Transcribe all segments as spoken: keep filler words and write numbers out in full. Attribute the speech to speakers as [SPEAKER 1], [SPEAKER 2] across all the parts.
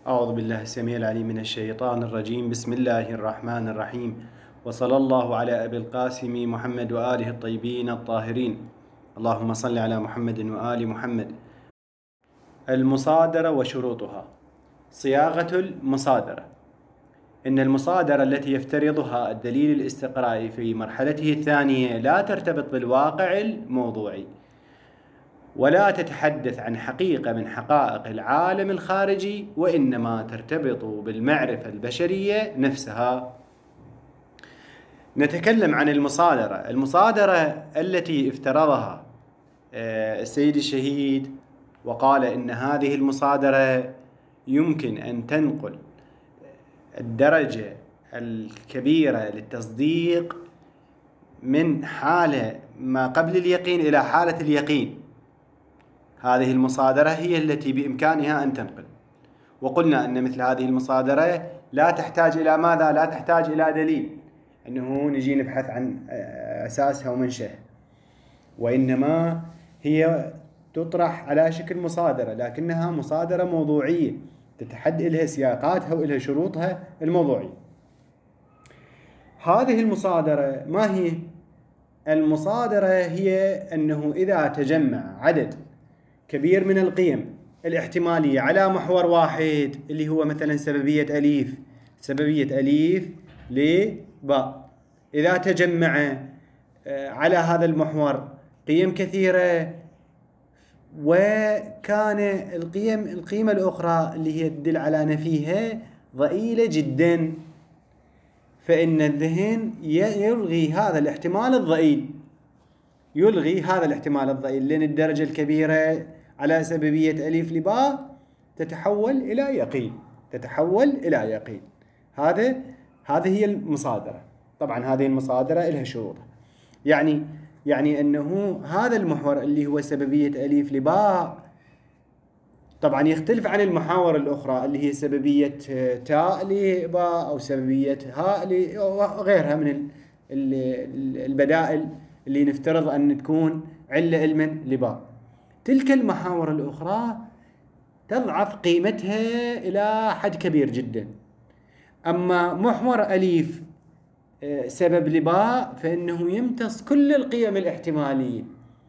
[SPEAKER 1] أعوذ بالله السميع العليم من الشيطان الرجيم. بسم الله الرحمن الرحيم، وصلى الله على أبي القاسم محمد وآله الطيبين الطاهرين. اللهم صل على محمد وآل محمد. المصادرة وشروطها. صياغة المصادرة: إن المصادرة التي يفترضها الدليل الاستقرائي في مرحلته الثانية لا ترتبط بالواقع الموضوعي، ولا تتحدث عن حقيقة من حقائق العالم الخارجي، وإنما ترتبط بالمعرفة البشرية نفسها. نتكلم عن المصادرة. المصادرة التي افترضها السيد الشهيد وقال إن هذه المصادرة يمكن أن تنقل الدرجة الكبيرة للتصديق من حالة ما قبل اليقين إلى حالة اليقين. هذه المصادرة هي التي بإمكانها أن تنقل. وقلنا أن مثل هذه المصادرة لا تحتاج إلى ماذا؟ لا تحتاج إلى دليل أنه نجي نبحث عن أساسها ومنشأها، وإنما هي تطرح على شكل مصادرة، لكنها مصادرة موضوعية تتحدد لها سياقاتها وإلها شروطها الموضوعية. هذه المصادرة ما هي؟ المصادرة هي أنه إذا تجمع عدد كبير من القيم الاحتمالية على محور واحد، اللي هو مثلا سببية أليف سببية أليف لباء، إذا تجمع على هذا المحور قيم كثيرة وكان القيم القيمة الأخرى اللي هي تدل على نفيها ضئيلة جدا، فإن الذهن يلغي هذا الاحتمال الضئيل يلغي هذا الاحتمال الضئيل لأن الدرجة الكبيرة على سببية أليف لباء تتحول إلى يقين تتحول إلى يقين. هذا هذه هي المصادرة. طبعا هذه المصادرة لها شروطها، يعني يعني أنه هذا المحور اللي هو سببية أليف لباء طبعا يختلف عن المحاور الأخرى اللي هي سببية تاء لباء أو سببية هاء وغيرها من البدائل اللي نفترض أن تكون علة علما لباء. تلك المحاور الأخرى تضعف قيمتها إلى حد كبير جدا. أما محور أليف سبب لباء فإنه يمتص كل القيم الاحتمالية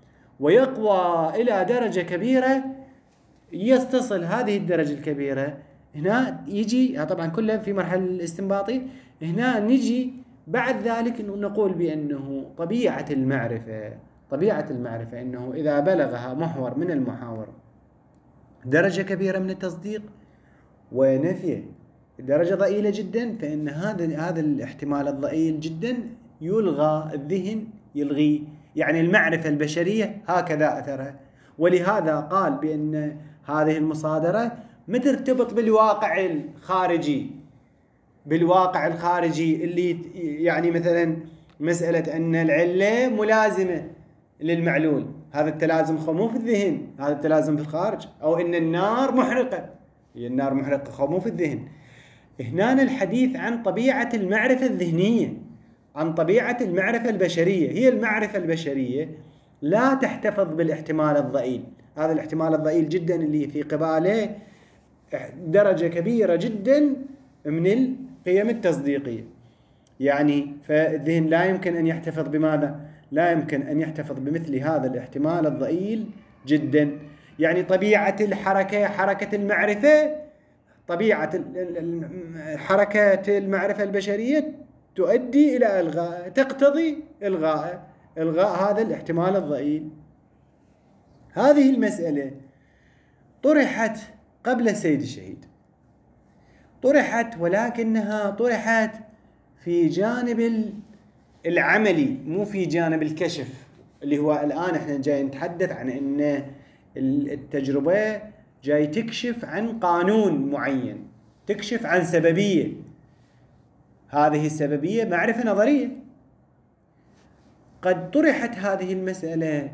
[SPEAKER 1] ويقوى إلى درجة كبيرة، يستصل هذه الدرجة الكبيرة. هنا يجي طبعا كلها في مرحلة الاستنباطي. هنا نجي بعد ذلك نقول بأنه طبيعة المعرفة طبيعة المعرفة أنه إذا بلغها محور من المحاور درجة كبيرة من التصديق ونفي درجة ضئيلة جدا، فإن هذا هذا الاحتمال الضئيل جدا يلغى، الذهن يلغي. يعني المعرفة البشرية هكذا أثرها. ولهذا قال بأن هذه المصادرة ما ترتبط بالواقع الخارجي بالواقع الخارجي اللي يعني مثلا مسألة أن العلة ملازمة للمعلول، هذا التلازم خمو في الذهن، هذا التلازم في الخارج. أو أن النار محرقة، هي النار محرقة خمو في الذهن. هنا الحديث عن طبيعة المعرفة الذهنية، عن طبيعة المعرفة البشرية. هي المعرفة البشرية لا تحتفظ بالاحتمال الضئيل، هذا الاحتمال الضئيل جدا اللي في قباله درجة كبيرة جدا من القيم التصديقية. يعني فالذهن لا يمكن أن يحتفظ بماذا؟ لا يمكن أن يحتفظ بمثل هذا الاحتمال الضئيل جدا. يعني طبيعة الحركة حركة المعرفة طبيعة حركة المعرفة البشرية تؤدي إلى إلغاء، تقتضي إلغاء إلغاء هذا الاحتمال الضئيل. هذه المسألة طرحت قبل السيد الشهيد، طرحت ولكنها طرحت في جانب العملي مو في جانب الكشف، اللي هو الآن احنا جاي نتحدث عن أن التجربة جاي تكشف عن قانون معين، تكشف عن سببية. هذه السببية معرفة نظرية. قد طرحت هذه المسألة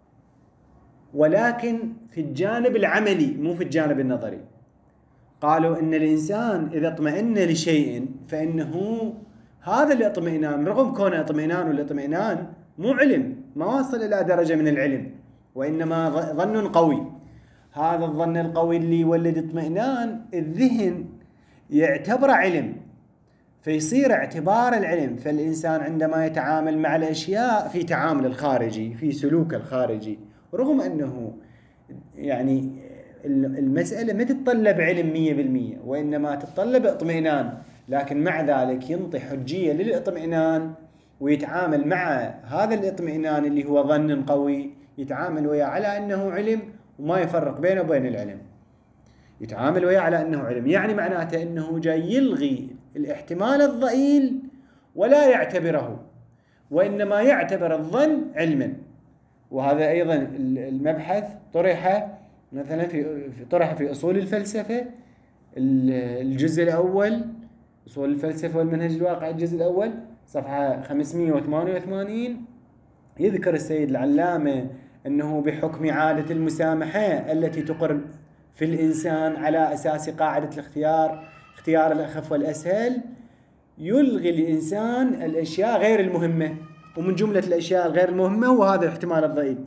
[SPEAKER 1] ولكن في الجانب العملي مو في الجانب النظري. قالوا إن الإنسان إذا اطمئن لشيء فإنه هذا الاطمئنان، رغم كونه اطمئنان والاطمئنان مو علم، ما وصل إلى درجة من العلم، وإنما ظن قوي. هذا الظن القوي اللي يولد اطمئنان الذهن يعتبره علم، فيصير اعتبار العلم. فالإنسان عندما يتعامل مع الأشياء في تعامل الخارجي، في سلوك الخارجي، رغم أنه يعني المسألة ما تتطلب علم مية بالمية، وإنما تتطلب اطمئنان، لكن مع ذلك ينطي حجية للاطمئنان ويتعامل مع هذا الاطمئنان اللي هو ظن قوي، يتعامل وياه على أنه علم وما يفرق بينه وبين العلم، يتعامل وياه على أنه علم. يعني معناته أنه جاي يلغي الاحتمال الضئيل ولا يعتبره، وإنما يعتبر الظن علما. وهذا أيضا المبحث طرح مثلا في طرح في أصول الفلسفة الجزء الأول، أصول الفلسفة والمنهج الواقع الجزء الأول صفحة خمسمائة وثمانية وثمانين. يذكر السيد العلامة أنه بحكم عادة المسامحة التي تقر في الإنسان على أساس قاعدة الاختيار، اختيار الأخف والأسهل، يلغي الإنسان الأشياء غير المهمة، ومن جملة الأشياء الغير المهمة هو هذا الاحتمال الضئيل،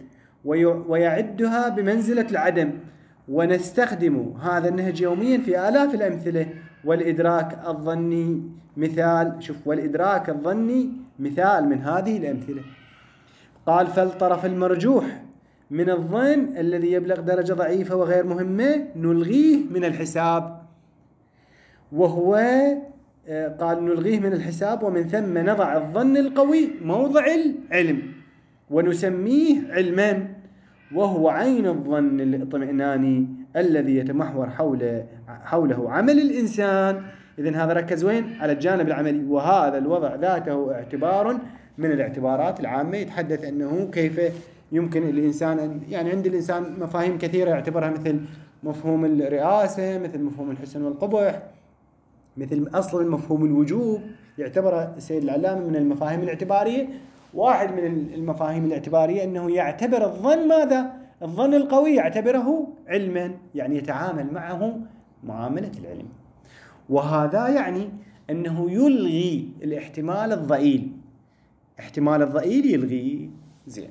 [SPEAKER 1] ويعدها بمنزلة العدم. ونستخدم هذا النهج يوميا في آلاف الأمثلة. والإدراك الظني مثال، شوف، والإدراك الظني مثال من هذه الأمثلة. قال: فالطرف المرجوح من الظن الذي يبلغ درجة ضعيفة وغير مهمة نلغيه من الحساب، وهو قال نلغيه من الحساب، ومن ثم نضع الظن القوي موضع العلم ونسميه علما، وهو عين الظن الاطمئناني الذي يتمحور حول حوله عمل الإنسان. إذن هذا ركز وين؟ على الجانب العملي. وهذا الوضع ذاته اعتبار من الاعتبارات العامة، يتحدث أنه كيف يمكن الإنسان أن يعني عند الإنسان مفاهيم كثيرة يعتبرها، مثل مفهوم الرئاسة، مثل مفهوم الحسن والقبح، مثل أصلا مفهوم الوجوب، يعتبر السيد العلامة من المفاهيم الاعتبارية. واحد من المفاهيم الاعتبارية أنه يعتبر الظن ماذا؟ الظن القوي يعتبره علما، يعني يتعامل معه معاملة العلم. وهذا يعني أنه يلغي الاحتمال الضئيل، احتمال الضئيل يلغي. زين،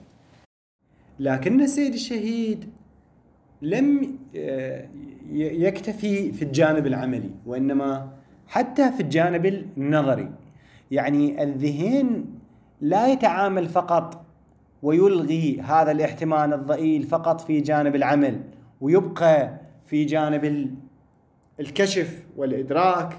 [SPEAKER 1] لكن السيد الشهيد لم يكتفي في الجانب العملي، وإنما حتى في الجانب النظري. يعني الذهن لا يتعامل فقط ويلغي هذا الاحتمال الضئيل فقط في جانب العمل، ويبقى في جانب الكشف والإدراك،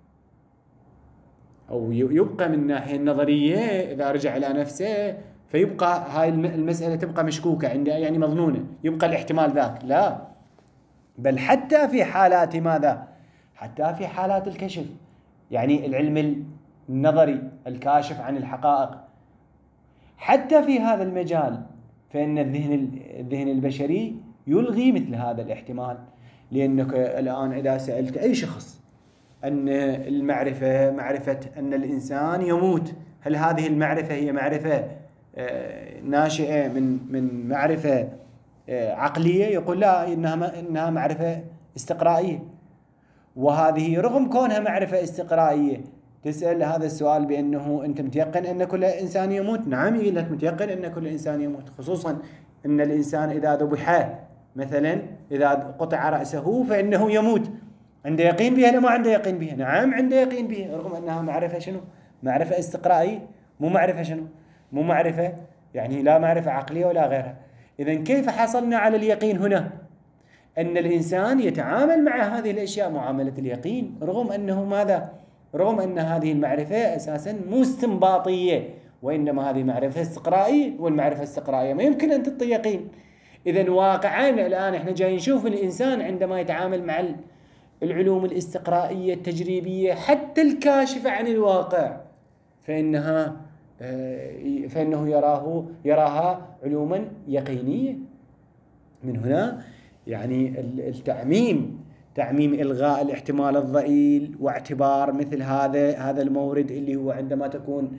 [SPEAKER 1] أو يبقى من الناحية النظرية إذا رجع إلى نفسه فيبقى هاي المسألة تبقى مشكوكة عنده، يعني مظنونة، يبقى الاحتمال ذاك. لا، بل حتى في حالات ماذا؟ حتى في حالات الكشف، يعني العلم النظري الكاشف عن الحقائق، حتى في هذا المجال فإن الذهن الذهن البشري يلغي مثل هذا الاحتمال. لأنك الآن إذا سألت أي شخص أن المعرفة معرفة أن الإنسان يموت، هل هذه المعرفة هي معرفة ناشئة من من معرفة عقلية؟ يقول لا، إنها إنها معرفة استقرائية. وهذه رغم كونها معرفة استقرائية، تسأل هذا السؤال بأنه أنت متيقن أن كل إنسان يموت؟ نعم، يقول لك متيقن أن كل إنسان يموت، خصوصا أن الإنسان إذا ذبح مثلا، إذا قطع رأسه فإنه يموت. عنده يقين بها؟ لا، ما عنده يقين بها. نعم، عنده يقين بها، رغم أنها معرفة شنو؟ معرفة استقرائية، مو معرفة شنو؟ مو معرفة يعني لا معرفة عقلية ولا غيرها. إذن كيف حصلنا على اليقين هنا؟ أن الإنسان يتعامل مع هذه الأشياء معاملة اليقين، رغم أنه ماذا؟ رغم أن هذه المعرفة أساسا مو استنباطية، وإنما هذه معرفة استقرائية، والمعرفة الاستقرائية ما يمكن أن تعطي يقين. إذن واقعا الآن إحنا جاي نشوف الإنسان عندما يتعامل مع العلوم الاستقرائية التجريبية حتى الكاشفة عن الواقع، فإنها فإنه يراه يراها علوما يقينية. من هنا يعني التعميم تعميم إلغاء الاحتمال الضئيل واعتبار مثل هذا هذا المورد اللي هو عندما تكون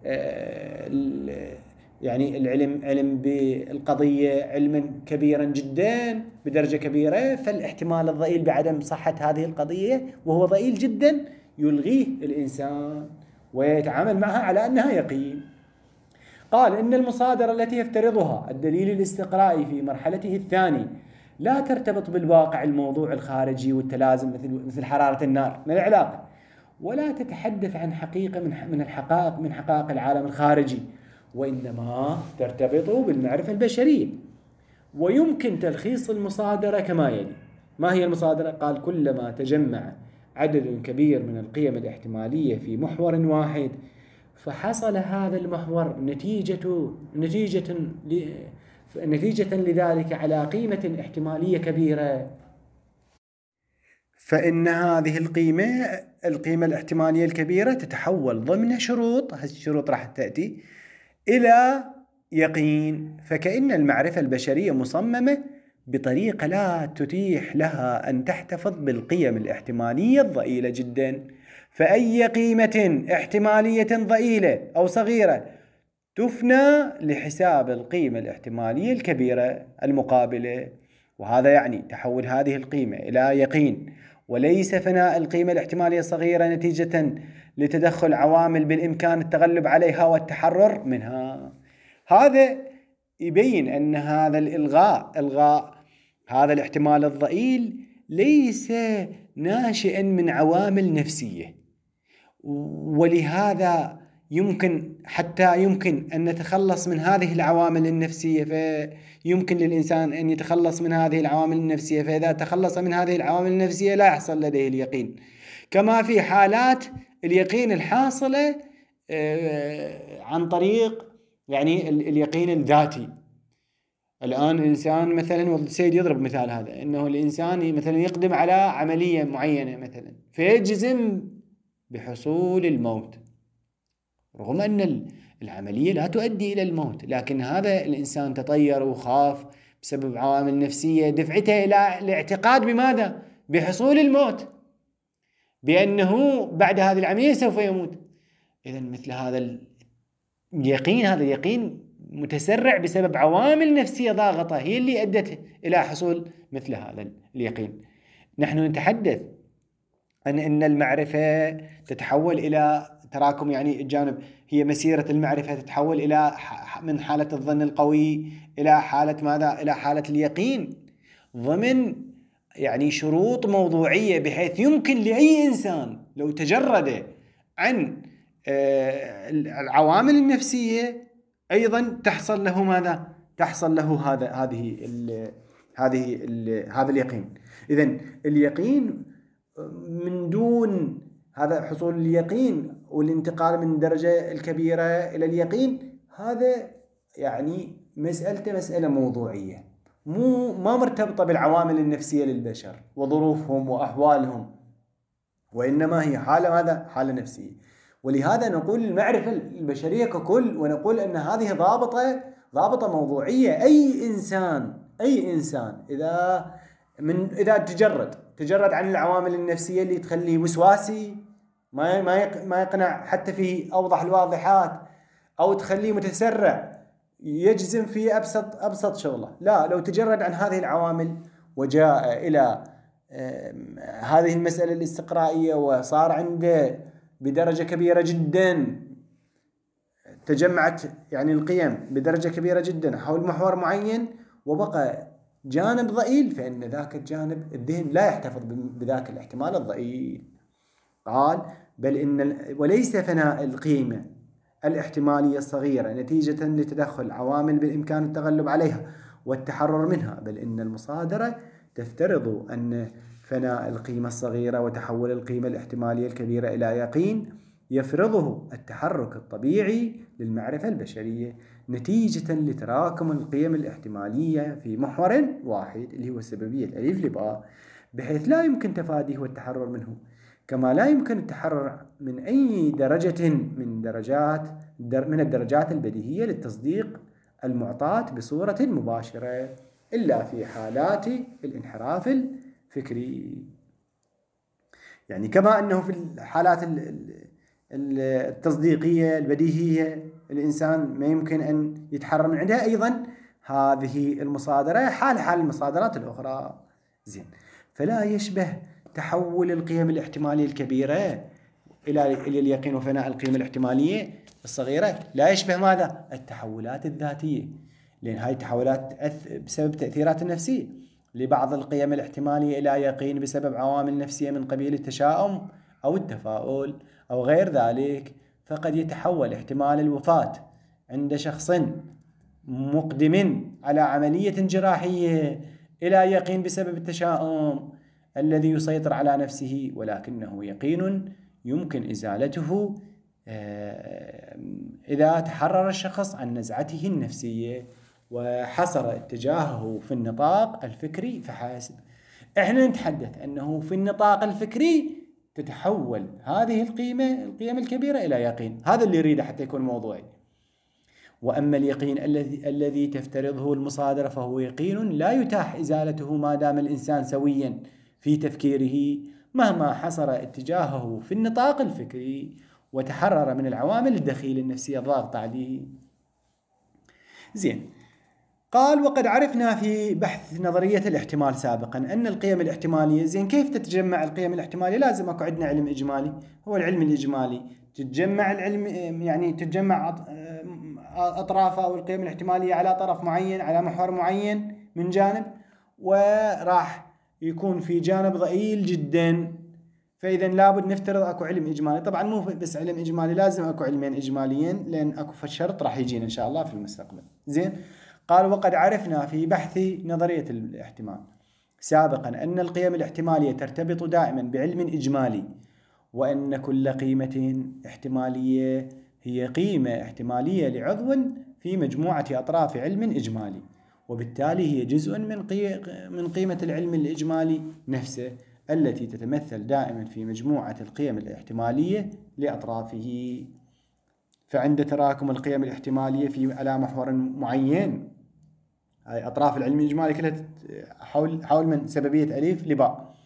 [SPEAKER 1] يعني العلم علم بالقضية علما كبيرا جدا بدرجة كبيرة، فالاحتمال الضئيل بعدم صحة هذه القضية وهو ضئيل جدا يلغيه الإنسان ويتعامل معها على أنها يقين. قال إن المصادرة التي يفترضها الدليل الاستقرائي في مرحلته الثانية لا ترتبط بالواقع الموضوع الخارجي والتلازم مثل مثل حرارة النار، ما العلاقة، ولا تتحدث عن حقيقة من من الحقائق من حقائق العالم الخارجي، وإنما ترتبط بالمعرفة البشرية. ويمكن تلخيص المصادرة كما يلي. ما هي المصادرة؟ قال: كلما تجمع عدد كبير من القيم الاحتمالية في محور واحد، فحصل هذا المحور نتيجة نتيجة نتيجة لذلك على قيمة احتمالية كبيرة، فإن هذه القيمة القيمة الاحتمالية الكبيرة تتحول ضمن شروط، هذه الشروط راح تأتي إلى يقين. فكأن المعرفة البشرية مصممة بطريقة لا تتيح لها أن تحتفظ بالقيم الاحتمالية الضئيلة جدا. فأي قيمة احتمالية ضئيلة أو صغيرة تفنى لحساب القيمة الاحتمالية الكبيرة المقابلة، وهذا يعني تحول هذه القيمة إلى يقين، وليس فناء القيمة الاحتمالية الصغيرة نتيجة لتدخل عوامل بالإمكان التغلب عليها والتحرر منها. هذا يبين أن هذا الإلغاء إلغاء هذا الاحتمال الضئيل ليس ناشئا من عوامل نفسية، ولهذا يمكن حتى يمكن أن نتخلص من هذه العوامل النفسية، فيمكن للإنسان أن يتخلص من هذه العوامل النفسية، فإذا تخلص من هذه العوامل النفسية لا يحصل لديه اليقين، كما في حالات اليقين الحاصلة عن طريق يعني اليقين الذاتي. الآن الإنسان مثلا، السيد يضرب مثال هذا، أنه الإنسان مثلا يقدم على عملية معينة مثلا فيجزم بحصول الموت، رغم أن العملية لا تؤدي إلى الموت، لكن هذا الإنسان تطير وخاف بسبب عوامل نفسية دفعته إلى الاعتقاد بماذا؟ بحصول الموت، بأنه بعد هذه العملية سوف يموت. إذن مثل هذا اليقين، هذا اليقين متسرع بسبب عوامل نفسية ضاغطة هي اللي أدت إلى حصول مثل هذا اليقين. نحن نتحدث عن أن المعرفة تتحول إلى تراكم، يعني الجانب هي مسيرة المعرفة تتحول إلى من حالة الظن القوي إلى حالة ماذا؟ إلى حالة اليقين ضمن يعني شروط موضوعية، بحيث يمكن لأي إنسان لو تجرد عن العوامل النفسية أيضا تحصل له ماذا؟ تحصل له هذا هذه ال هذه ال هذا اليقين. إذن اليقين من دون هذا حصول اليقين والانتقال من الدرجة الكبيرة إلى اليقين، هذا يعني مسألة مسألة موضوعية، مو ما مرتبطة بالعوامل النفسية للبشر وظروفهم وأحوالهم، وإنما هي حالة ماذا؟ حالة نفسية. ولهذا نقول المعرفة البشرية ككل، ونقول أن هذه ضابطة ضابطة موضوعية. أي إنسان أي إنسان إذا من إذا تجرد تجرد عن العوامل النفسية اللي تخليه وسواسي، ما ما ما يقنع حتى في أوضح الواضحات، أو تخليه متسرع يجزم في أبسط أبسط شغله، لا، لو تجرد عن هذه العوامل وجاء إلى هذه المسألة الاستقرائية وصار عنده بدرجة كبيرة جدا، تجمعت يعني القيم بدرجة كبيرة جدا حول محور معين، وبقى جانب ضئيل، فإن ذاك الجانب الذهن لا يحتفظ بذاك الاحتمال الضئيل. قال: بل إن وليس فناء القيمة الاحتمالية الصغيرة نتيجة لتدخل عوامل بالإمكان التغلب عليها والتحرر منها، بل إن المصادرة تفترض أن فناء القيمة الصغيرة وتحول القيمة الاحتمالية الكبيرة إلى يقين يفرضه التحرك الطبيعي للمعرفة البشرية نتيجة لتراكم القيم الاحتمالية في محور واحد اللي هو السببية الألف لباء، بحيث لا يمكن تفاديه والتحرر منه، كما لا يمكن التحرر من أي درجة من درجات من الدرجات البديهية للتصديق المعطاة بصورة مباشرة إلا في حالات الانحراف الفكري. يعني كما أنه في الحالات التصديقية البديهية الإنسان ما يمكن أن يتحرر من عندها، أيضا هذه المصادرة حال حال المصادرات الأخرى. زين، فلا يشبه تحول القيم الاحتمالية الكبيرة إلى اليقين وفناء القيم الاحتمالية الصغيرة، لا يشبه ماذا؟ التحولات الذاتية، لأن هذه التحولات بسبب تأثيرات النفسية، لبعض القيم الاحتمالية إلى يقين بسبب عوامل نفسية من قبيل التشاؤم أو التفاؤل أو غير ذلك، فقد يتحول احتمال الوفاة عند شخص مقدم على عملية جراحية إلى يقين بسبب التشاؤم الذي يسيطر على نفسه، ولكنه يقين يمكن إزالته إذا تحرر الشخص عن نزعته النفسية وحصر اتجاهه في النطاق الفكري فحسب. احنا نتحدث أنه في النطاق الفكري تتحول هذه القيمة القيم الكبيرة إلى يقين، هذا اللي يريده حتى يكون موضوعي. وأما اليقين الذي الذي تفترضه المصادرة فهو يقين لا يتاح إزالته ما دام الإنسان سويا في تفكيره مهما حصر اتجاهه في النطاق الفكري وتحرر من العوامل الدخيلة النفسية الضاغطة عليه. زين، قال وقد عرفنا في بحث نظرية الاحتمال سابقا أن القيم الاحتمالية، زين كيف تتجمع القيم الاحتمالية؟ لازم أكو عندنا علم إجمالي، هو العلم الإجمالي تتجمع العلم يعني تتجمع أطرافه أو القيم الاحتمالية على طرف معين على محور معين من جانب، وراح يكون في جانب ضئيل جدا، فإذا لابد نفترض أكو علم إجمالي. طبعا مو بس علم إجمالي، لازم أكو علمين إجماليين لأن أكو فالشرط راح يجينا إن شاء الله في المستقبل. زين، قال وقد عرفنا في بحث نظرية الاحتمال سابقا أن القيم الاحتمالية ترتبط دائما بعلم إجمالي، وأن كل قيمة احتمالية هي قيمة احتمالية لعضو في مجموعة أطراف علم إجمالي، وبالتالي هي جزء من من قيمة العلم الإجمالي نفسه التي تتمثل دائما في مجموعة القيم الاحتمالية لأطرافه. فعند تراكم القيم الاحتمالية في على محور معين، هاي أطراف العلم الإجمالي كلها حول حول من سببية ألف لباء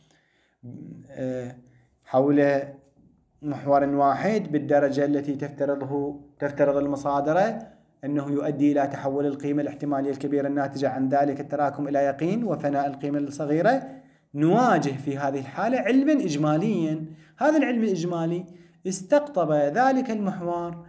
[SPEAKER 1] حول محور واحد بالدرجة التي تفترضه تفترض المصادرة أنه يؤدي إلى تحول القيمة الاحتمالية الكبيرة الناتجة عن ذلك التراكم إلى يقين وفناء القيمة الصغيرة، نواجه في هذه الحالة علما إجماليا. هذا العلم الإجمالي استقطب ذلك المحور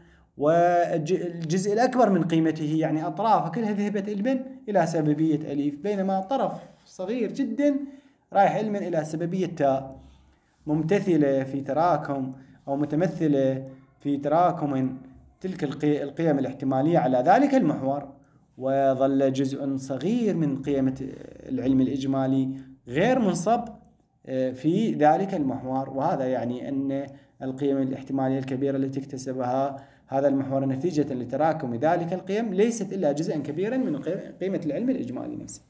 [SPEAKER 1] والجزء الأكبر من قيمته، يعني أطرافه كلها ذهبت علما إلى سببية ألف، بينما طرف صغير جدا رايح علما إلى سببية تاء، ممتثلة في تراكم أو متمثلة في تراكم تلك القيم الاحتمالية على ذلك المحور، وظل جزء صغير من قيمة العلم الإجمالي غير منصب في ذلك المحور. وهذا يعني أن القيم الاحتمالية الكبيرة التي اكتسبها هذا المحور نتيجة لتراكم ذلك القيم ليست إلا جزءا كبيرا من قيمة العلم الإجمالي نفسه.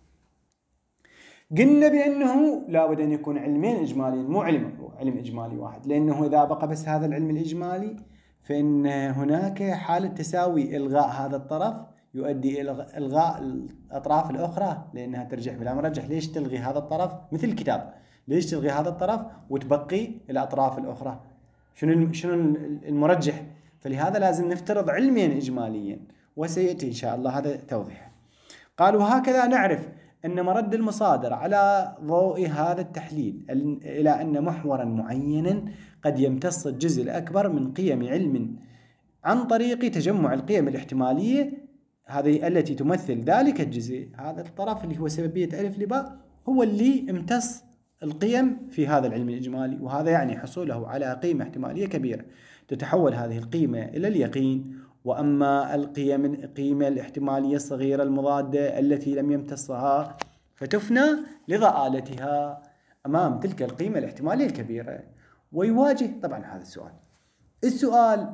[SPEAKER 1] قلنا بأنه لابد أن يكون علمين إجماليين، مو علم علم إجمالي واحد، لأنه إذا بقى بس هذا العلم الإجمالي فإن هناك حالة تساوي إلغاء هذا الطرف يؤدي إلى إلغاء الأطراف الأخرى لأنها ترجح بلا مرجح. ليش تلغي هذا الطرف مثل الكتاب؟ ليش تلغي هذا الطرف وتبقي الأطراف الأخرى؟ شنو شنو المرجح؟ فلهذا لازم نفترض علمين إجماليين، وسيأتي إن شاء الله هذا توضيح. قالوا هكذا نعرف أن مرد المصادر على ضوء هذا التحليل إلى أن محورا معينا قد يمتص الجزء الأكبر من قيم علم عن طريق تجمع القيم الاحتمالية هذه التي تمثل ذلك الجزء. هذا الطرف اللي هو سببية ألف لباء هو اللي امتص القيم في هذا العلم الإجمالي، وهذا يعني حصوله على قيمة احتمالية كبيرة تتحول هذه القيمة إلى اليقين. وأما القيم القيمة الاحتمالية الصغيرة المضادة التي لم يمتصها فتفنى لضآلتها أمام تلك القيمة الاحتمالية الكبيرة. ويواجه طبعا هذا السؤال السؤال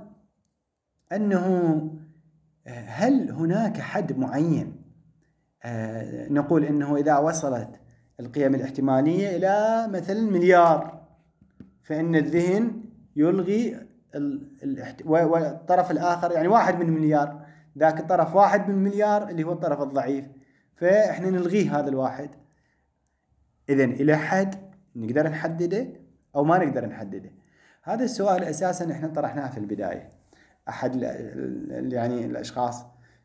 [SPEAKER 1] أنه هل هناك حد معين نقول أنه إذا وصلت القيم الاحتمالية إلى مثلا مليار فإن الذهن يلغي والطرف الآخر يعني واحد من مليار، ذاك الطرف واحد من مليار اللي هو الطرف الضعيف، فإحنا نلغيه هذا الواحد. إذن إلى حد نقدر نحدده أو ما نقدر نحدده؟ هذا السؤال أساسا إحنا طرحناه في البداية. أحد يعني الأشخاص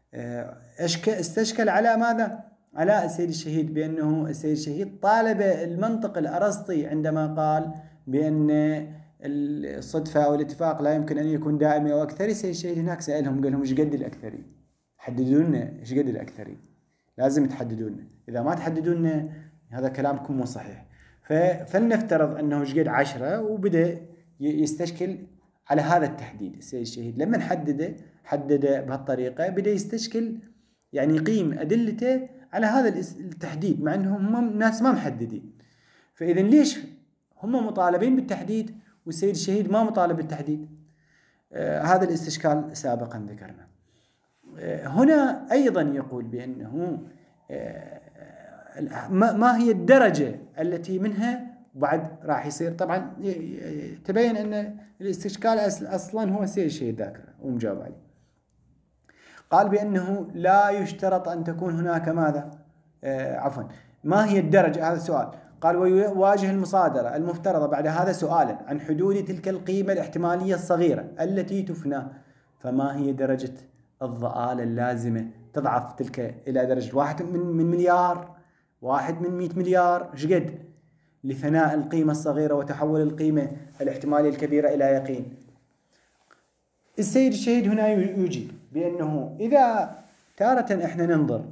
[SPEAKER 1] استشكل على ماذا؟ على السيد الشهيد، بأنه السيد الشهيد طالب المنطق الأرسطي عندما قال بأن الصدفة أو الاتفاق لا يمكن أن يكون دائمي أو أكثري. السيد الشهيد هناك سألهم قال لهم إيش قد الأكثري؟ حددوا لنا إيش قد الأكثري، لازم تحددوا لنا، إذا ما تحددوا لنا هذا كلامكم مو صحيح. فلنفترض أنه شقد عشرة وبدأ يستشكل على هذا التحديد. السيد الشهيد لما حدده حدده بهالطريقة بدأ يستشكل يعني يقيم أدلته على هذا التحديد مع أنهم هم ناس ما محددين. فإذا ليش هم مطالبين بالتحديد والسيد الشهيد ما مطالب بالتحديد؟ آه هذا الاستشكال سابقا ذكرنا. آه هنا أيضا يقول بأنه آه ما هي الدرجة التي منها بعد راح يصير. طبعا تبين أن الاستشكال أصلا هو السيد الشهيد ذاكره ومجاوب عليه. قال بأنه لا يشترط أن تكون هناك ماذا آه عفوا ما هي الدرجة. هذا السؤال. قال ويواجه المصادرة المفترضة بعد هذا سؤالا عن حدود تلك القيمة الاحتمالية الصغيرة التي تفنى، فما هي درجة الضآلة اللازمة تضعف تلك إلى درجة واحد من, من مليار، واحد من مئة مليار، شقد لفناء القيمة الصغيرة وتحول القيمة الاحتمالية الكبيرة إلى يقين. السيد الشهيد هنا يجيب بأنه إذا تارة إحنا ننظر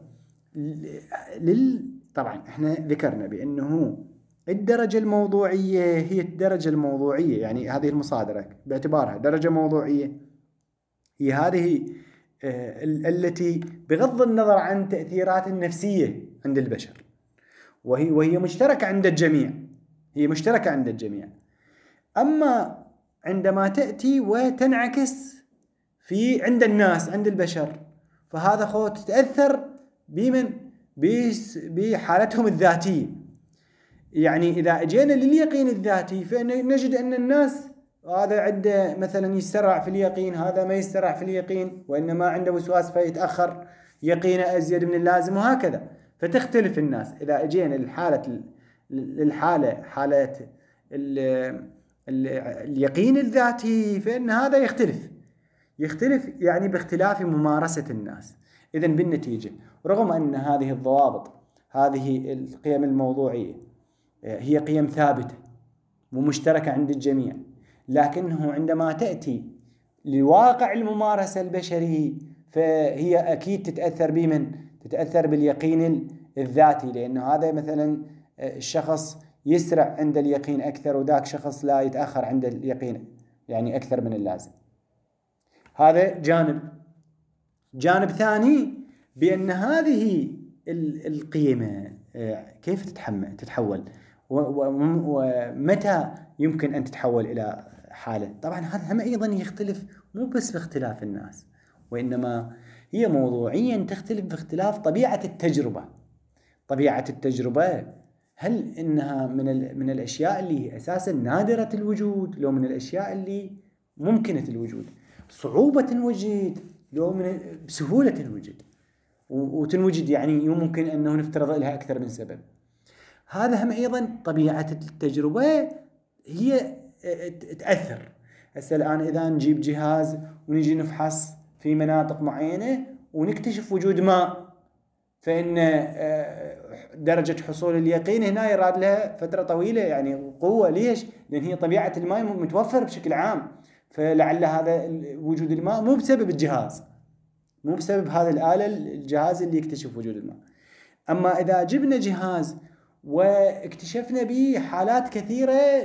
[SPEAKER 1] لل طبعا إحنا ذكرنا بأنه الدرجة الموضوعية هي الدرجة الموضوعية، يعني هذه المصادرة باعتبارها درجة موضوعية هي هذه آه التي بغض النظر عن تأثيرات النفسية عند البشر وهي وهي مشتركة عند الجميع، هي مشتركة عند الجميع. أما عندما تأتي وتنعكس في عند الناس عند البشر فهذا خو تتأثر بمن بحالتهم الذاتية. يعني إذا أجينا لليقين الذاتي فإن نجد أن الناس هذا عنده مثلا يسرع في اليقين، هذا ما يسرع في اليقين وإنما عنده وسواس فيتأخر يقينه أزيد من اللازم وهكذا. فتختلف الناس. إذا أجينا للحالة للحالة حالة اليقين الذاتي فإن هذا يختلف يختلف يعني باختلاف ممارسة الناس. إذن بالنتيجة رغم أن هذه الضوابط هذه القيم الموضوعية هي قيم ثابتة ومشتركة عند الجميع، لكنه عندما تأتي لواقع الممارسة البشري فهي أكيد تتأثر بمن؟ تتأثر باليقين الذاتي، لأنه هذا مثلا الشخص يسرع عند اليقين أكثر وذاك شخص لا يتأخر عند اليقين يعني أكثر من اللازم. هذا جانب. جانب ثاني بأن هذه القيمة كيف تتحمل تتحول ومتى يمكن أن تتحول إلى حالة. طبعا هذا هم أيضا يختلف مو بس باختلاف الناس وإنما هي موضوعيا تختلف باختلاف طبيعة التجربة. طبيعة التجربة هل إنها من من الأشياء اللي أساسا نادرة الوجود لو من الأشياء اللي ممكنة الوجود، صعوبة الوجود لو من بسهولة الوجود وتنوجد يعني ممكن أنه نفترض لها أكثر من سبب. هذا هم أيضا طبيعة التجربة هي تأثر. هسه الآن إذا نجيب جهاز ونجي نفحص في مناطق معينة ونكتشف وجود ماء فإن درجة حصول اليقين هنا يراد لها فترة طويلة يعني قوة. ليش؟ لأن هي طبيعة الماء متوفر بشكل عام، فلعل هذا وجود الماء مو بسبب الجهاز مو بسبب هذا الآلة الجهاز اللي يكتشف وجود الماء. أما إذا جبنا جهاز واكتشفنا به حالات كثيرة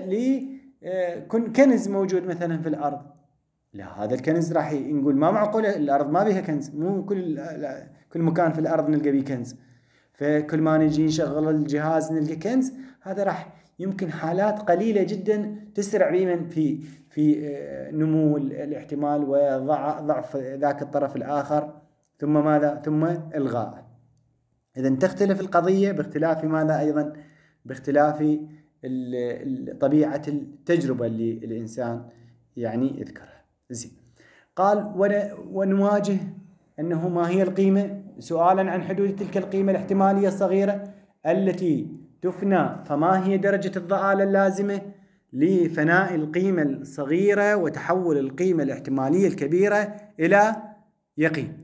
[SPEAKER 1] لكنز موجود مثلا في الأرض، لا هذا الكنز راح نقول ما معقول الأرض ما بيها كنز، مو كل كل مكان في الأرض نلقى بيه كنز، فكل ما نجي نشغل الجهاز نلقى كنز. هذا راح يمكن حالات قليلة جدا تسرع بمن في في نمو الاحتمال وضعف ذاك الطرف الآخر ثم ماذا ثم إلغاء. إذن تختلف القضية باختلاف ماذا أيضا باختلاف طبيعة التجربة اللي الإنسان يعني يذكرها. زين. قال ونواجه أنه ما هي القيمة سؤالا عن حدود تلك القيمة الاحتمالية الصغيرة التي تفنى، فما هي درجة الضآلة اللازمة لفناء القيمة الصغيرة وتحول القيمة الاحتمالية الكبيرة إلى يقين.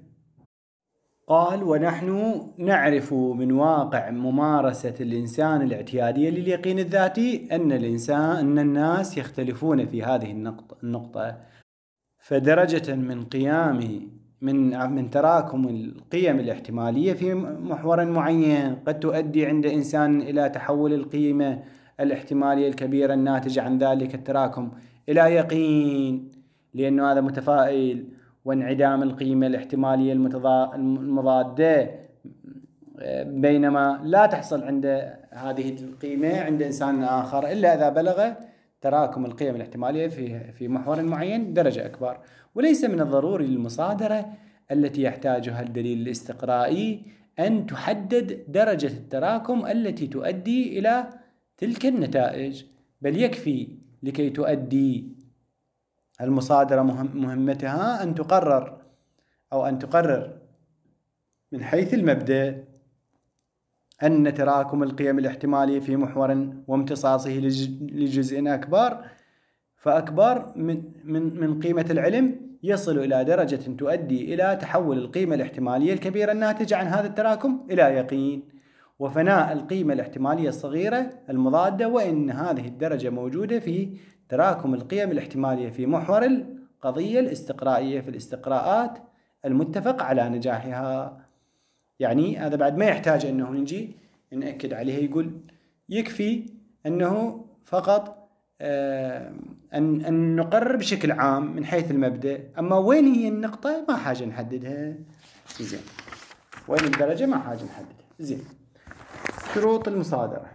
[SPEAKER 1] قال ونحن نعرف من واقع ممارسة الإنسان الاعتيادية لليقين الذاتي أن الإنسان أن الناس يختلفون في هذه النقطة, فدرجة من قيام من من تراكم القيم الاحتمالية في محور معين قد تؤدي عند إنسان إلى تحول القيمة الاحتمالية الكبيرة الناتجة عن ذلك التراكم إلى يقين، لأنه هذا متفائل، وانعدام القيمة الاحتمالية المضادة، بينما لا تحصل عند هذه القيمة عند إنسان آخر إلا إذا بلغ تراكم القيم الاحتمالية في في محور معين درجة أكبر. وليس من الضروري للمصادرة التي يحتاجها الدليل الاستقرائي أن تحدد درجة التراكم التي تؤدي إلى تلك النتائج، بل يكفي لكي تؤدي المصادرة مهمتها أن تقرر أو أن تقرر من حيث المبدأ أن تراكم القيم الاحتمالية في محور وامتصاصه لجزء أكبر فأكبر من من من قيمة العلم يصل إلى درجة تؤدي إلى تحول القيمة الاحتمالية الكبيرة الناتجة عن هذا التراكم إلى يقين، وفناء القيمة الاحتمالية الصغيرة المضادة، وإن هذه الدرجة موجودة في تراكم القيم الاحتمالية في محور القضية الاستقرائية في الاستقراءات المتفق على نجاحها. يعني هذا بعد ما يحتاج أنه نجي نأكد عليه، يقول يكفي أنه فقط آه أن, أن نقرر بشكل عام من حيث المبدأ، أما وين هي النقطة ما حاجة نحددها. زين، وين الدرجة ما حاجة نحددها. زين، شروط المصادرة.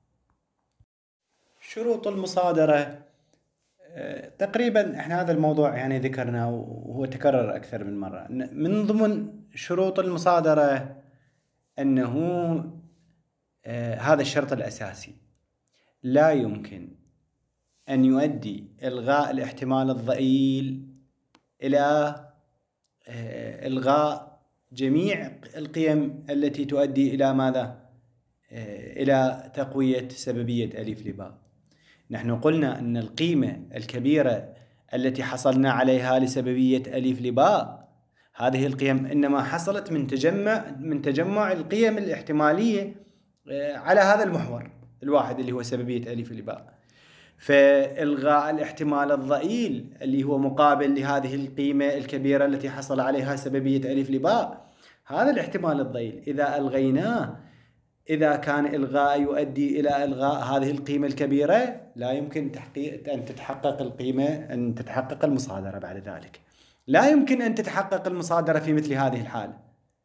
[SPEAKER 1] شروط المصادرة آه تقريبا احنا هذا الموضوع يعني ذكرناه وهو تكرر أكثر من مرة. من ضمن شروط المصادرة أنه آه هذا الشرط الأساسي: لا يمكن أن يؤدي إلغاء الاحتمال الضئيل إلى آه إلغاء جميع القيم التي تؤدي إلى ماذا؟ آه إلى تقوية سببية ألف لباء. نحن قلنا أن القيمة الكبيرة التي حصلنا عليها لسببية ألف لباء هذه القيم إنما حصلت من تجمع من تجمع القيم الاحتمالية على هذا المحور الواحد اللي هو سببية ألف لباء. فإلغاء الاحتمال الضئيل اللي هو مقابل لهذه القيمة الكبيرة التي حصل عليها سببية ألف لباء، هذا الاحتمال الضئيل إذا ألغيناه، إذا كان إلغاء يؤدي إلى إلغاء هذه القيمة الكبيرة، لا يمكن تحقيق أن تتحقق القيمة أن تتحقق المصادرة بعد ذلك. لا يمكن أن تتحقق المصادرة في مثل هذه الحالة.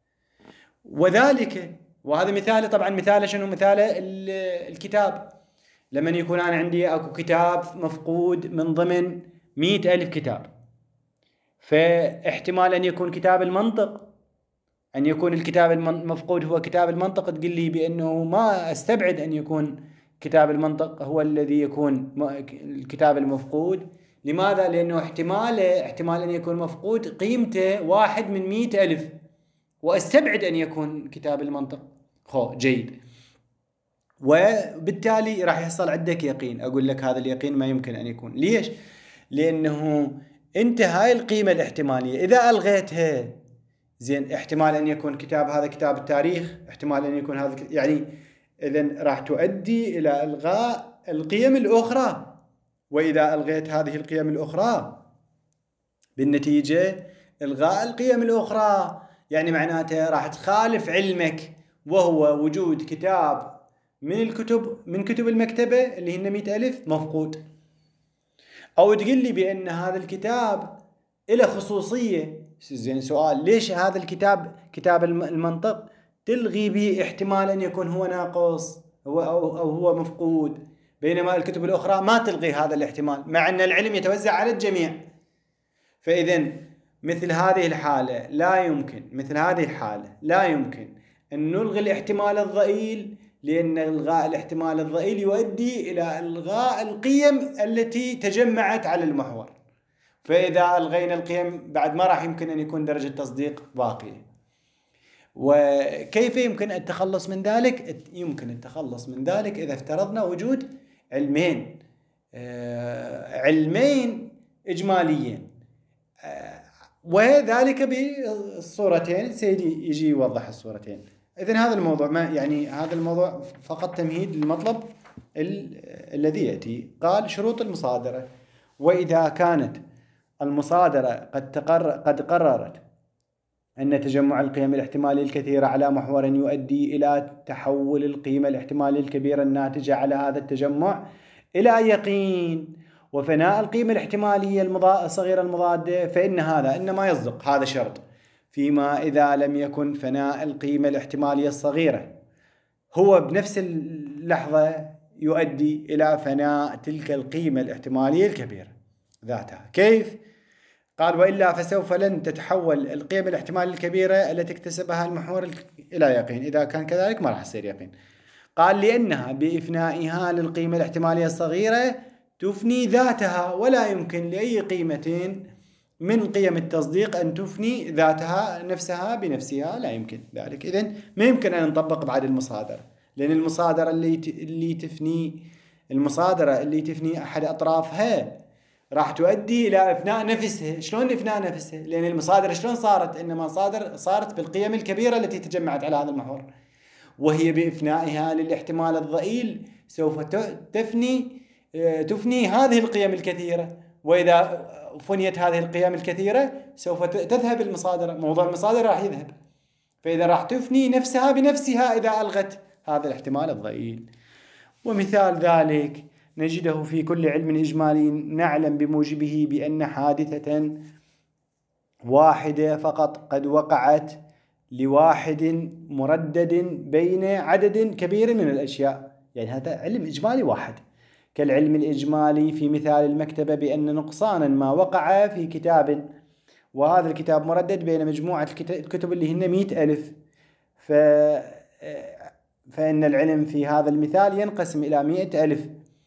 [SPEAKER 1] وذلك، وهذا مثال طبعا مثال شنو؟ مثال الكتاب. لما يكون أنا عندي أكو كتاب مفقود من ضمن مئة ألف كتاب، فاحتمال أن يكون كتاب المنطق، أن يكون الكتاب المفقود هو كتاب المنطق، تقول لي بأنه ما أستبعد أن يكون كتاب المنطق هو الذي يكون الكتاب المفقود. لماذا؟ لأنه احتمال احتمال أن يكون مفقود قيمته واحد من مئة ألف، وأستبعد أن يكون كتاب المنطق. خو جيد، وبالتالي راح يحصل عندك يقين. أقول لك هذا اليقين ما يمكن أن يكون. ليش؟ لأنه أنت هاي القيمة الاحتمالية إذا ألغيتها، زين، احتمال أن يكون كتاب هذا كتاب التاريخ، احتمال أن يكون هذا يعني إذن راح تؤدي إلى إلغاء القيم الأخرى. وإذا ألغيت هذه القيم الأخرى بالنتيجة إلغاء القيم الأخرى، يعني معناته راح تخالف علمك، وهو وجود كتاب من الكتب من كتب المكتبة اللي هن مئة ألف مفقود. أو تقول لي بأن هذا الكتاب إله خصوصية. زين، سؤال: ليش هذا الكتاب كتاب المنطق تلغي به احتمال أن يكون هو ناقص هو أو, أو هو مفقود، بينما الكتب الأخرى ما تلغي هذا الاحتمال، مع أن العلم يتوزع على الجميع؟ فإذن مثل هذه الحالة لا يمكن مثل هذه الحالة لا يمكن أن نلغي الاحتمال الضئيل، لأن إلغاء الاحتمال الضئيل يؤدي إلى إلغاء القيم التي تجمعت على المحور. فإذا ألغينا القيم بعد ما راح يمكن أن يكون درجة تصديق باقية. وكيف يمكن التخلص من ذلك؟ يمكن التخلص من ذلك إذا افترضنا وجود علمين علمين إجماليين، وذلك بالصورتين. سيدي يجي يوضح الصورتين. إذن هذا الموضوع ما يعني هذا الموضوع فقط تمهيد للمطلب الذي يأتي. قال: شروط المصادرة. وإذا كانت المصادرة قد تقرر قد قررت أن تجمع القيم الاحتمالية الكثيرة على محور يؤدي إلى تحول القيمة الاحتمالية الكبيرة الناتجة على هذا التجمع إلى يقين وفناء القيمة الاحتمالية الصغيرة المضادة، فإن هذا إنما يصدق هذا شرط فيما إذا لم يكن فناء القيمة الاحتمالية الصغيرة هو بنفس اللحظة يؤدي إلى فناء تلك القيمة الاحتمالية الكبيرة ذاتها. كيف؟ قال وإلا فسوف لن تتحول القيم الاحتمالية الكبيرة التي اكتسبها المحور إلى يقين. إذا كان كذلك ما راح يصير يقين. قال لأنها بإفنائها للقيمة الاحتمالية الصغيرة تفني ذاتها، ولا يمكن لأي قيمة من قيم التصديق أن تفني ذاتها نفسها بنفسها، لا يمكن ذلك. إذن ما يمكن أن نطبق بعد المصادرة، لأن المصادرة اللي اللي تفني المصادرة اللي تفني أحد أطرافها راح تؤدي إلى إفناء نفسها. شلون إفناء نفسها؟ لأن المصادرة شلون صارت؟ إنما صادر صارت بالقيم الكبيرة التي تجمعت على هذا المحور، وهي بإفنائها للاحتمال الضئيل سوف تفني تفني هذه القيم الكثيرة، وإذا فنيت هذه القيم الكثيرة سوف تذهب المصادرة، موضوع المصادرة راح يذهب، فإذا راح تفني نفسها بنفسها إذا ألغت هذا الاحتمال الضئيل. ومثال ذلك نجده في كل علم إجمالي نعلم بموجبه بأن حادثة واحدة فقط قد وقعت لواحد مردد بين عدد كبير من الأشياء. يعني هذا علم إجمالي واحد، كالعلم الإجمالي في مثال المكتبة بأن نقصانا ما وقع في كتاب، وهذا الكتاب مردد بين مجموعة الكتب اللي هن مئة ألف، ف... فإن العلم في هذا المثال ينقسم إلى مئة ألف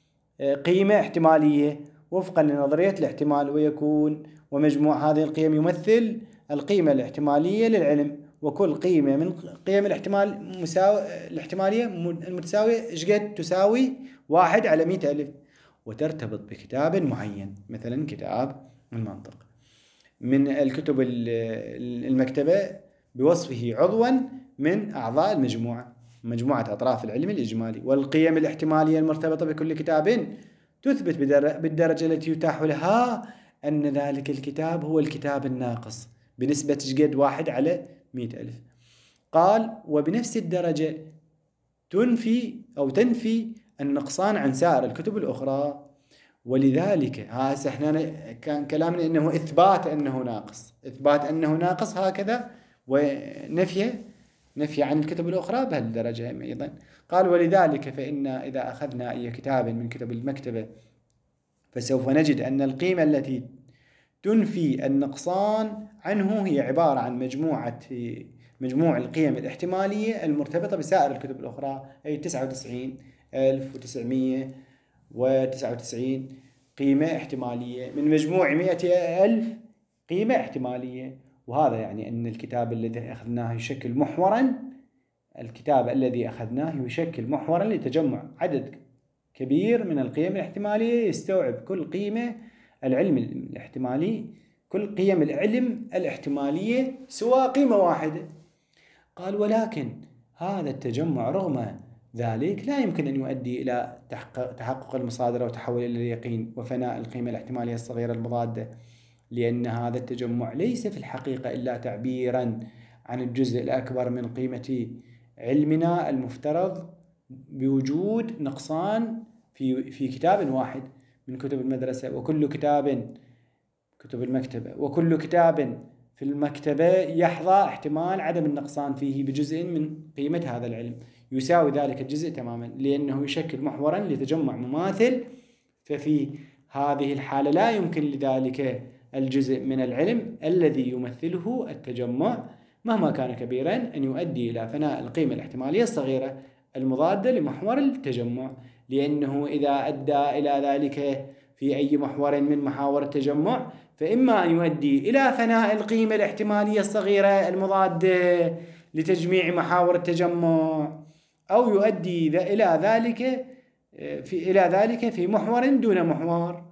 [SPEAKER 1] قيمة احتمالية وفقا لنظرية الاحتمال، ويكون ومجموع هذه القيم يمثل القيمة الاحتمالية للعلم، وكل قيمة من قيم الاحتمال مساو... الاحتمالية المتساوية إيش قد تساوي واحد على مئة ألف، وترتبط بكتاب معين، مثلا كتاب المنطق من الكتب المكتبة بوصفه عضوا من أعضاء المجموعة، مجموعة أطراف العلم الإجمالي. والقيم الاحتمالية المرتبطة بكل كتاب تثبت بالدرجة التي يتاح لها أن ذلك الكتاب هو الكتاب الناقص بنسبة جد واحد على مئة ألف. قال وبنفس الدرجة تنفي أو تنفي النقصان عن سائر الكتب الأخرى. ولذلك هذا احنا كان كلامنا أنه إثبات أنه ناقص، إثبات أنه ناقص هكذا، ونفيه نفي عن الكتب الأخرى بهالدرجة أيضا. قال ولذلك فإن إذا أخذنا أي كتاب من كتب المكتبة فسوف نجد أن القيمة التي تنفي النقصان عنه هي عبارة عن مجموعة مجموع القيم الاحتمالية المرتبطة بسائر الكتب الأخرى، أي تسعة وتسعين ألف وتسعمئة وتسعة وتسعين قيمة احتمالية من مجموع مئة ألف قيمة احتمالية. وهذا يعني أن الكتاب الذي أخذناه يشكل محورا الكتاب الذي أخذناه يشكل محورا لتجمع عدد كبير من القيم الاحتمالية يستوعب كل قيمة العلم الاحتمالي كل قيم العلم الاحتمالية سوى قيمة واحدة. قال ولكن هذا التجمع رغم ذلك لا يمكن أن يؤدي إلى تحقق المصادرة وتحول إلى اليقين وفناء القيمة الاحتمالية الصغيرة المضادة، لأن هذا التجمع ليس في الحقيقة إلا تعبيرا عن الجزء الأكبر من قيمة علمنا المفترض بوجود نقصان في في كتاب واحد من كتب المدرسة، وكل كتاب كتب المكتبة وكل كتاب في المكتبة يحظى احتمال عدم النقصان فيه بجزء من قيمة هذا العلم يساوي ذلك الجزء تماما، لأنه يشكل محورا لتجمع مماثل. ففي هذه الحالة لا يمكن لذلك الجزء من العلم الذي يمثله التجمع مهما كان كبيرا أن يؤدي إلى فناء القيمة الاحتمالية الصغيرة المضادة لمحور التجمع، لأنه إذا أدى إلى ذلك في أي محور من محاور التجمع فإما أن يؤدي إلى فناء القيمة الاحتمالية الصغيرة المضادة لتجميع محاور التجمع، أو يؤدي إلى ذلك في إلى ذلك في محور دون محور.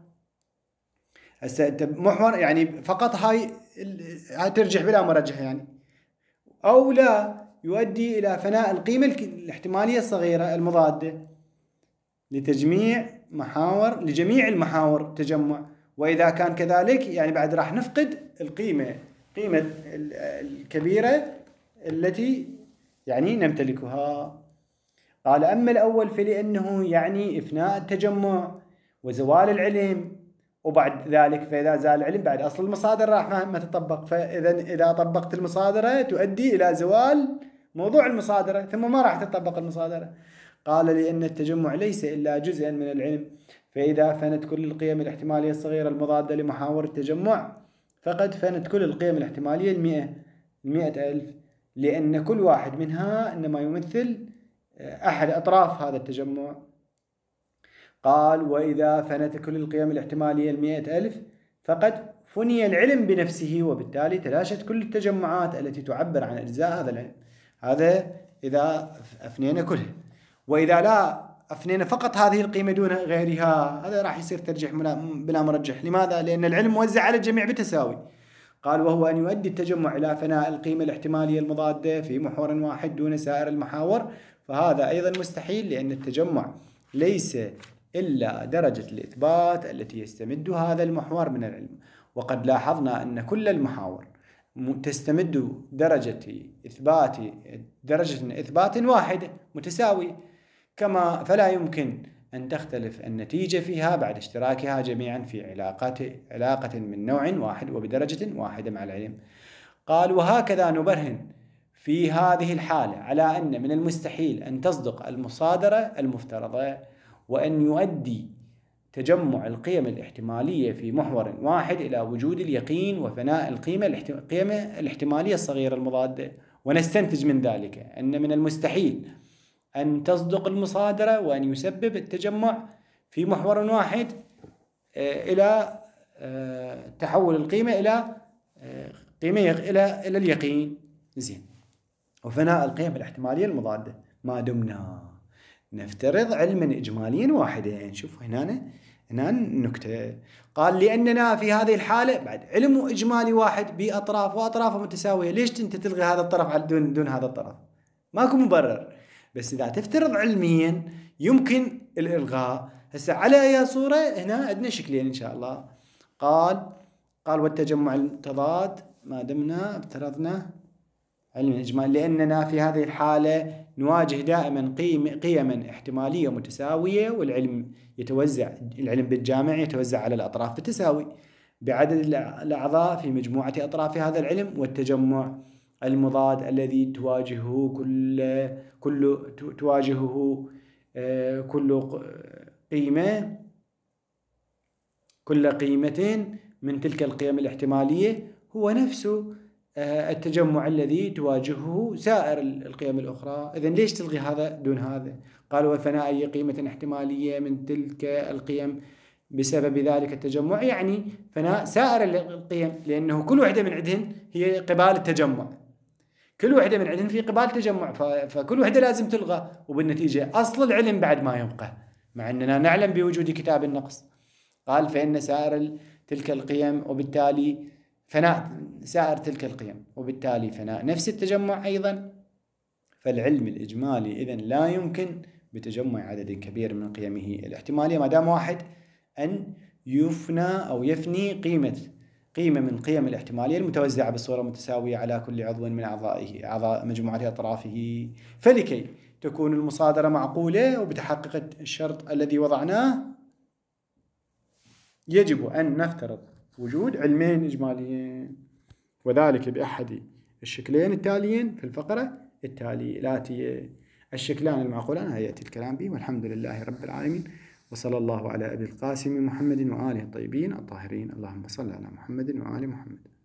[SPEAKER 1] محور يعني فقط هاي هاي ترجح بلا مرجح يعني، أو لا يؤدي إلى فناء القيمة الاحتمالية الصغيرة المضادة لتجميع محاور لجميع المحاور تجمع. وإذا كان كذلك يعني بعد راح نفقد القيمة قيمة الكبيرة التي يعني نمتلكها. قال أما الأول فلأنه يعني إفناء التجمع وزوال العلم، وبعد ذلك فإذا زال العلم بعد أصل المصادر راح ما تطبق، فإذا إذا طبقت المصادرة تؤدي إلى زوال موضوع المصادرة ثم ما راح تطبق المصادرة. قال لأن التجمع ليس إلا جزءا من العلم، فإذا فنت كل القيم الاحتمالية الصغيرة المضادة لمحاور التجمع فقد فنت كل القيم الاحتمالية المئة المئة ألف، لأن كل واحد منها إنما يمثل أحد أطراف هذا التجمع. قال وإذا فنت كل القيم الاحتمالية المئة ألف فقد فني العلم بنفسه، وبالتالي تلاشت كل التجمعات التي تعبر عن أجزاء هذا العلم. هذا إذا أفنينا كله. وإذا لا أفنينا فقط هذه القيمة دون غيرها هذا راح يصير ترجيح بلا مرجح. لماذا؟ لأن العلم موزع على الجميع بتساوي. قال وهو أن يؤدي التجمع إلى فناء القيمة الاحتمالية المضادة في محور واحد دون سائر المحاور، فهذا أيضا مستحيل، لأن التجمع ليس إلا درجة الإثبات التي يستمد هذا المحور من العلم. وقد لاحظنا أن كل المحاور تستمد درجة إثبات درجة إثبات واحدة متساوية، كما فلا يمكن أن تختلف النتيجة فيها بعد اشتراكها جميعا في علاقة علاقة من نوع واحد وبدرجة واحدة مع العلم. قال وهكذا نبرهن في هذه الحالة على أن من المستحيل أن تصدق المصادرة المفترضة، وأن يؤدي تجمع القيم الاحتمالية في محور واحد إلى وجود اليقين وفناء القيمة القيمة الاحتمالية الصغيرة المضادة. ونستنتج من ذلك أن من المستحيل أن تصدق المصادرة وأن يسبب التجمع في محور واحد إلى تحول القيمة إلى قيمة إلى إلى اليقين. زين. وفناء القيم الاحتمالية المضادة ما دمنا نفترض علما إجماليا واحدا. شوف هنا هنا النكتة. قال لأننا في هذه الحالة بعد علم إجمالي واحد بأطراف وأطرافه متساوية. ليش أنت تلغي هذا الطرف دون دون هذا الطرف؟ ماكو مبرر. بس إذا تفترض علميا يمكن الإلغاء. هسه على أي صورة؟ هنا عندنا شكلين إن شاء الله. قال قال والتجمع المتضاد ما دمنا افترضنا علم إجمالي، لأننا في هذه الحالة نواجه دائما قيم قيما احتمالية متساوية، والعلم يتوزع العلم بالجامع يتوزع على الأطراف بالتساوي بعدد الأعضاء في مجموعة أطراف هذا العلم، والتجمع المضاد الذي تواجهه كل كل تواجهه كل قيمة كل قيمة من تلك القيم الاحتمالية هو نفسه التجمع الذي تواجهه سائر القيم الأخرى. إذن ليش تلغي هذا دون هذا؟ قالوا وفناء أي قيمة احتمالية من تلك القيم بسبب ذلك التجمع يعني فناء سائر القيم، لأنه كل واحدة من عندهن هي قبال التجمع، كل واحدة من عندهن في قبال التجمع، فكل واحدة لازم تلغى، وبالنتيجة أصل العلم بعد ما يبقى، مع أننا نعلم بوجود كتاب النقص. قال فإن سائر تلك القيم وبالتالي فناء سائر تلك القيم وبالتالي فناء نفس التجمع أيضا. فالعلم الإجمالي إذن لا يمكن بتجمع عدد كبير من قيمه الاحتمالية ما دام واحد أن يفنى أو يفني قيمة قيمة من قيم الاحتمالية المتوزعة بصورة متساوية على كل عضو من أعضائه أعضاء مجموعة أطرافه. فلكي تكون المصادرة معقولة وبتحقق الشرط الذي وضعناه يجب أن نفترض وجود علمين إجماليين، وذلك بأحد الشكلين التاليين في الفقرة التالية. الشكلان المعقولان هيأتي الكلام به، والحمد لله رب العالمين، وصلى الله على أبي القاسم محمد وآله الطيبين الطاهرين. اللهم صل على محمد وآل محمد.